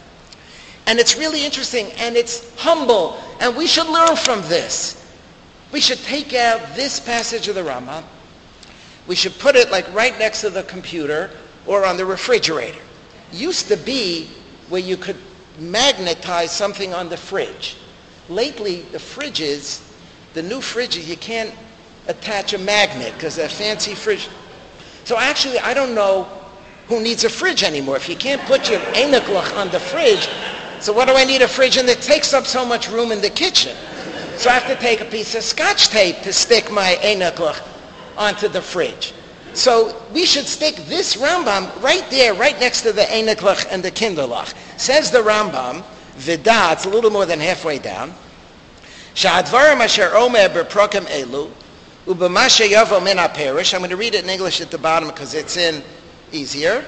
And it's really interesting, and it's humble, and we should learn from this. We should take out this passage of the Rambam. We should put it like right next to the computer or on the refrigerator. Used to be where you could magnetize something on the fridge. Lately, the fridges, the new fridges, you can't attach a magnet because they're fancy fridge. So actually, I don't know who needs a fridge anymore. If you can't put your einiklach on the fridge, so what do I need a fridge? And it takes up so much room in the kitchen. So I have to take a piece of Scotch tape to stick my einiklach onto the fridge. So we should stick this Rambam right there, right next to the einiklach and the kinderlach. Says the Rambam, Vida, it's a little more than halfway down, Sha'advarim asher omer beprokim elu, u'b'mashe yavo min ha'perish. I'm going to read it in English at the bottom because it's in easier.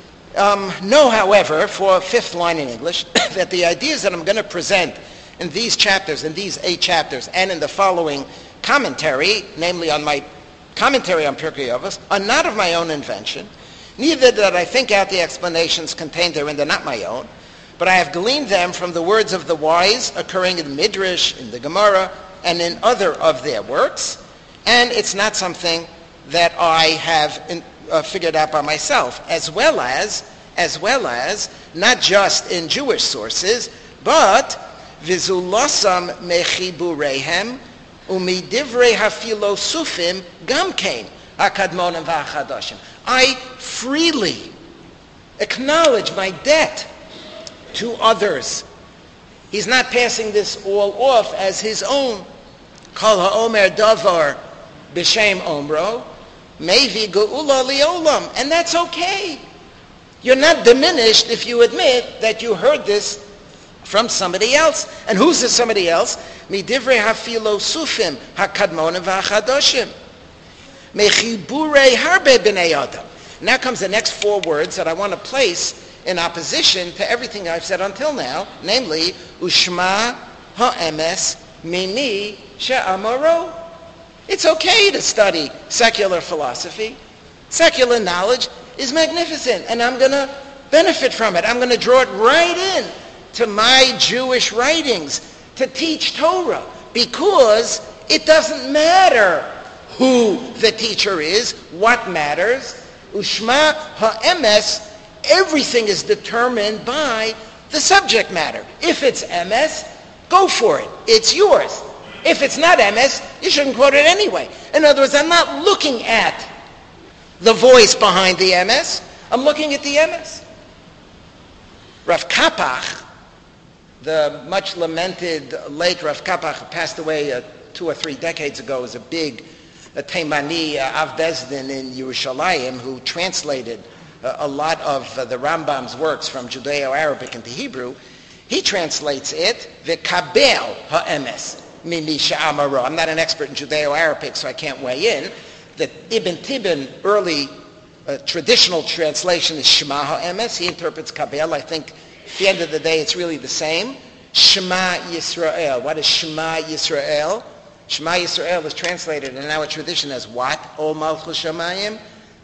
Know, however, for 5th line in English, that the ideas that I'm going to present in these chapters, in these 8 chapters, and in the following commentary, namely on my commentary on Pirkei Avos, are not of my own invention, neither that I think out the explanations contained therein, they're not my own, but I have gleaned them from the words of the wise occurring in the Midrash, in the Gemara, and in other of their works, and it's not something that I have figured out by myself, as well as not just in Jewish sources, but vizulasam mechiburehem umidivrei hafilosufim gamkein hakadmonim v'achadashim. I freely acknowledge my debt to others. He's not passing this all off as his own. Kol ha'omer davar b'shem omro Mevi geula liolam, and that's okay. You're not diminished if you admit that you heard this from somebody else. And who's this somebody else? Midivrei hafilosufim hakadmonim v'achadoshim. Mechiburei harbe b'nei adam. Now comes the next 4 words that I want to place in opposition to everything I've said until now, namely, ushma ha'emes mimi she'amaro. It's okay to study secular philosophy. Secular knowledge is magnificent, and I'm going to benefit from it. I'm going to draw it right in to my Jewish writings to teach Torah, because it doesn't matter who the teacher is. What matters? Ushma ha'emes, everything is determined by the subject matter. If it's emes, go for it. It's yours. If it's not emes, you shouldn't quote it anyway. In other words, I'm not looking at the voice behind the emes. I'm looking at the emes. Rav Kapach, the much lamented late Rav Kapach, passed away 2 or 3 decades ago, was a big Teimani Av Bezdin in Yerushalayim who translated a lot of the Rambam's works from Judeo-Arabic into Hebrew, he translates it, v'kabel ha'emes mimi she'amaro. I'm not an expert in Judeo-Arabic, so I can't weigh in. The Ibn Tibbon early traditional translation is Shema ha'emes. He interprets kabel. I think at the end of the day, it's really the same. Shema Yisrael. What is Shema Yisrael? Shema Yisrael is translated in our tradition as what? Ol Malchus Shamayim?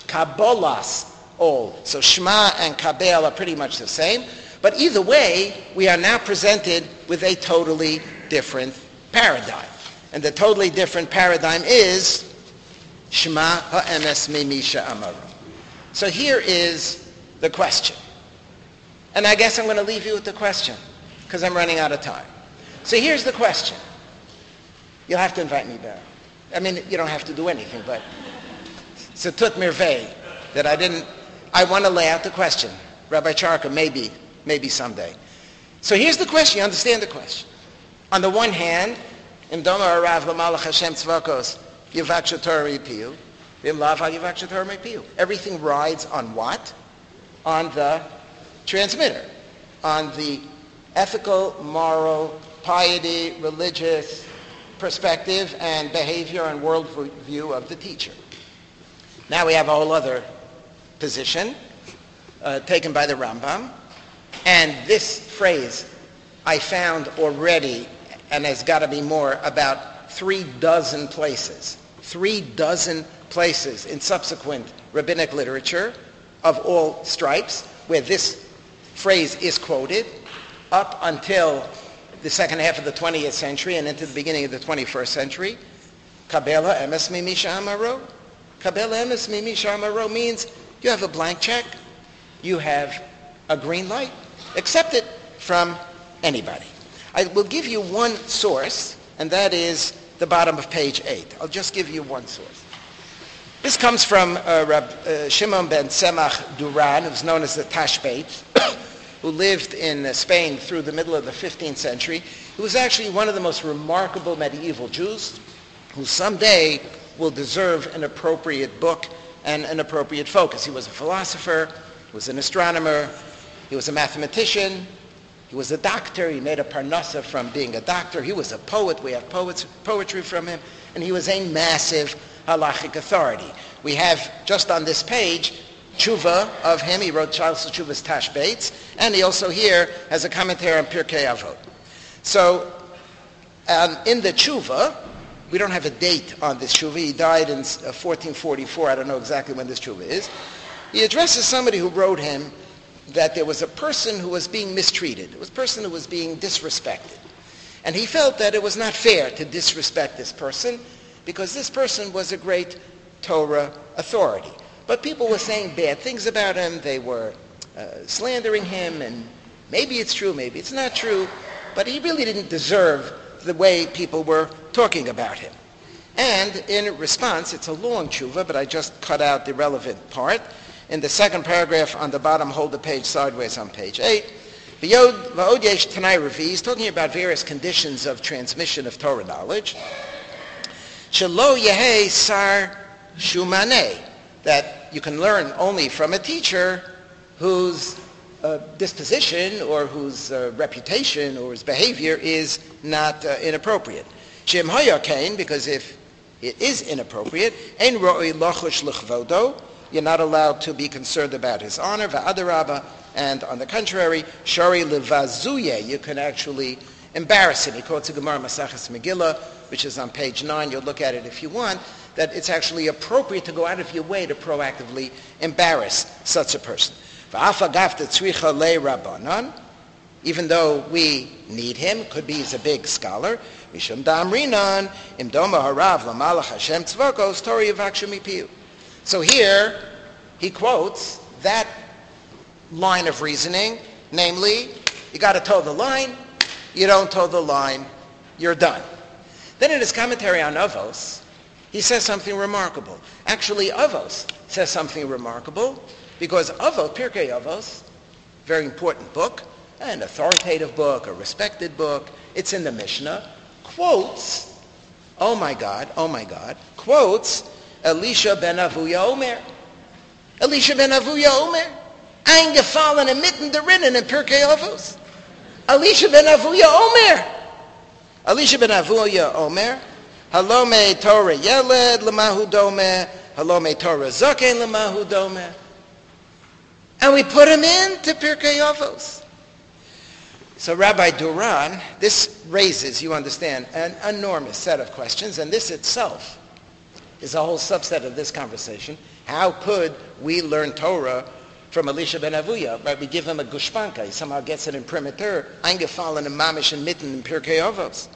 Kabolas Ol. So Shema and Kabel are pretty much the same. But either way, we are now presented with a totally different paradigm. And the totally different paradigm is Shema ha'emes mimi she'amaru. So here is the question. And I guess I'm going to leave you with the question, because I'm running out of time. So here's the question. You'll have to invite me back. I mean, you don't have to do anything, but it's a tut mirveh that I want to lay out the question. Rabbi Charka, maybe someday. So here's the question. You understand the question. On the one hand, Im Doma Arav L'Malach Hashem Tzvakos Yivaksha Torah Yipiu, Im Lava Yivaksha Torah Yipiu. Everything rides on what? On the transmitter. On the ethical, moral, piety, religious perspective and behavior and worldview of the teacher. Now we have a whole other position taken by the Rambam. And this phrase I found already, and there's got to be more, about 36 places. 36 places in subsequent rabbinic literature of all stripes where this phrase is quoted up until the second half of the 20th century and into the beginning of the 21st century. Kabel ha'emes mimi she'amaro. Kabel ha'emes mimi she'amaro means you have a blank check, you have a green light. Accept it from anybody. I will give you one source, and that is the bottom of page 8. I'll just give you one source. This comes from Shimon ben Tzemach Duran, who's known as the Tashbeit, who lived in Spain through the middle of the 15th century. He was actually one of the most remarkable medieval Jews who someday will deserve an appropriate book and an appropriate focus. He was a philosopher, he was an astronomer, he was a mathematician, he was a doctor, he made a parnasa from being a doctor, he was a poet, we have poetry from him, and he was a massive halachic authority. We have, just on this page, tshuva of him. He wrote Charles Tshuva's Tashbeitz, and he also here has a commentary on Pirkei Avot. So, in the tshuva, we don't have a date on this tshuva. He died in 1444. I don't know exactly when this tshuva is. He addresses somebody who wrote him that there was a person who was being mistreated. It was a person who was being disrespected. And he felt that it was not fair to disrespect this person because this person was a great Torah authority. But people were saying bad things about him. They were slandering him, and maybe it's true, maybe it's not true, but he really didn't deserve the way people were talking about him. And in response, it's a long tshuva, but I just cut out the relevant part. In the second paragraph on the bottom, hold the page sideways on page 8. V'od yesh Tanai Revi, he's talking about various conditions of transmission of Torah knowledge. Shelo yehei sar shumaneh, that you can learn only from a teacher whose disposition or whose reputation or his behavior is not inappropriate. Shem hayakain, because if it is inappropriate, ein ro'i lachush l'chvodo, you're not allowed to be concerned about his honor, va'adarabba, and on the contrary, shari levazuye, you can actually embarrass him. He quotes a Gemara Maseches Megillah, which is on page 9. You'll look at it if you want, that it's actually appropriate to go out of your way to proactively embarrass such a person. Even though we need him, could be he's a big scholar. So here he quotes that line of reasoning, namely, you got to toe the line, you don't toe the line, you're done. Then in his commentary on Avos, he says something remarkable. Actually, Avos says something remarkable because Avos, Pirkei Avos, very important book, an authoritative book, a respected book, it's in the Mishnah, quotes, oh my God, quotes Elisha ben Avuya Omer. Elisha ben Avuya Omer, eingefallen mitten derinnen in Pirkei Avos. Elisha ben Avuya Omer. Elisha ben Avuya Omer, Halome Torah Yeled Lamahu Domer, Halome Torah Zaken Lamahu Domer. And we put him into Pirkei Avos. So Rabbi Duran, this raises, you understand, an enormous set of questions, and this itself is a whole subset of this conversation. How could we learn Torah from Elisha ben Avuya? Right? We give him a gushpanka. He somehow gets it in primitur, eingefallen in mamish and mitten in Pirkei Avos.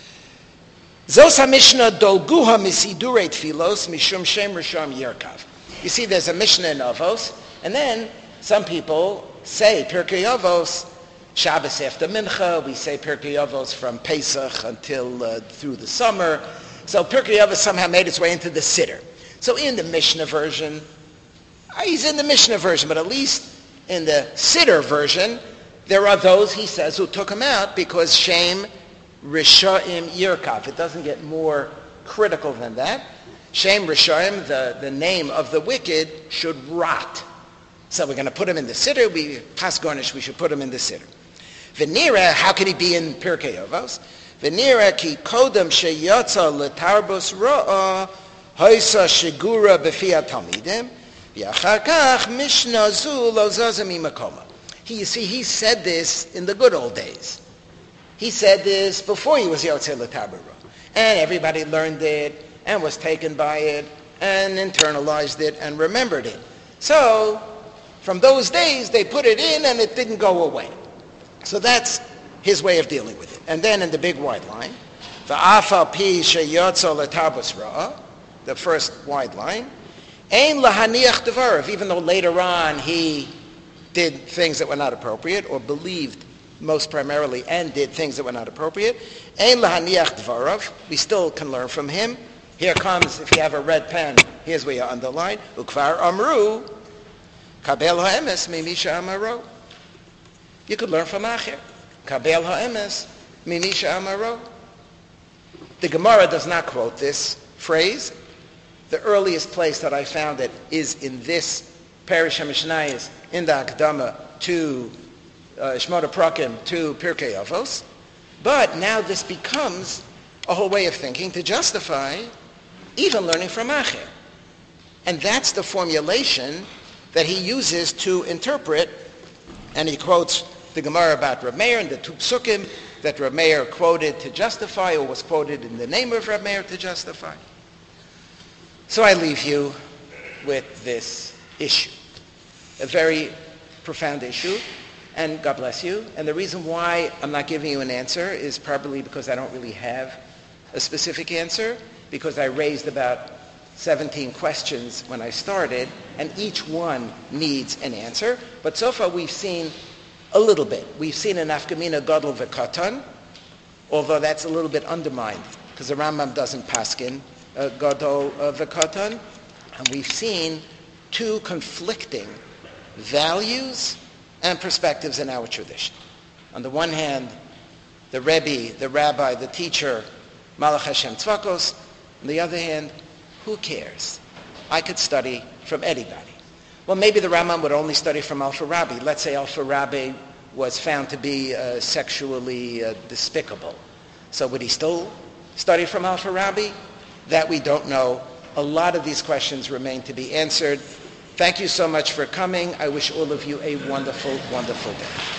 Zos HaMishnah dolguha misidurei tfilos mishum shem risham yerkav. You see, there's a Mishnah in Avos, and then some people say Pirkei Avos, Shabbos after Mincha, we say Pirkei Avos from Pesach until through the summer. So Pirkei Avos somehow made its way into the Siddur. So in the Mishnah version, he's in the Mishnah version, but at least in the Siddur version, there are those, he says, who took him out because Shem Rishaim Yirkav. It doesn't get more critical than that. Shem Rishaim, the name of the wicked, should rot. So we're going to put him in the Siddur. Pas Gornish, we should put him in the Siddur. V'nira, how could he be in Pirkei Avos? V'nira ki kodem sheyatza letarbos ra'a hoisa shigura b'fi talmidim v'achar kach mishnah zu lo zaza mimakoma. You see, he said this in the good old days. He said this before he was Yotzei L'Tarbo Ra. And everybody learned it and was taken by it and internalized it and remembered it. So from those days, they put it in and it didn't go away. So that's his way of dealing with it. And then in the big wide line, V'afal pi sheyotzo letarbos ra'a, the first wide line, ein lahaniach devarav, even though later on he did things that were not appropriate, or believed most primarily and did things that were not appropriate, ein lahaniach devarav, we still can learn from him. Here comes, if you have a red pen, here's where you underline, ukvar amru, kabel ha'emes mimisha amaro. You could learn from Acher. Kabel ha'emes mimisha amaro. The Gemara does not quote this phrase. The earliest place that I found it is in this Parish HaMishnayos, in the Akdama to Shmona Prakim to Pirkei Avos. But now this becomes a whole way of thinking to justify even learning from Acher. And that's the formulation that he uses to interpret, and he quotes the Gemara about Reb Meir and the two psukim that Reb Meir quoted to justify, or was quoted in the name of Reb Meir to justify. So I leave you with this issue, a very profound issue, and God bless you. And the reason why I'm not giving you an answer is probably because I don't really have a specific answer, because I raised about 17 questions when I started, and each one needs an answer. But so far we've seen a little bit. We've seen an Afkamina Gadol V'Katan, although that's a little bit undermined, because the Rambam doesn't paskin Gadol V'Katan. And we've seen two conflicting values and perspectives in our tradition. On the one hand, the Rebbe, the rabbi, the teacher, Malach Hashem Tzvakos. On the other hand, who cares? I could study from anybody. Well, maybe the Rambam would only study from Al-Farabi. Let's say Al-Farabi was found to be sexually despicable. So would he still study from Al-Farabi? That we don't know. A lot of these questions remain to be answered. Thank you so much for coming. I wish all of you a wonderful, wonderful day.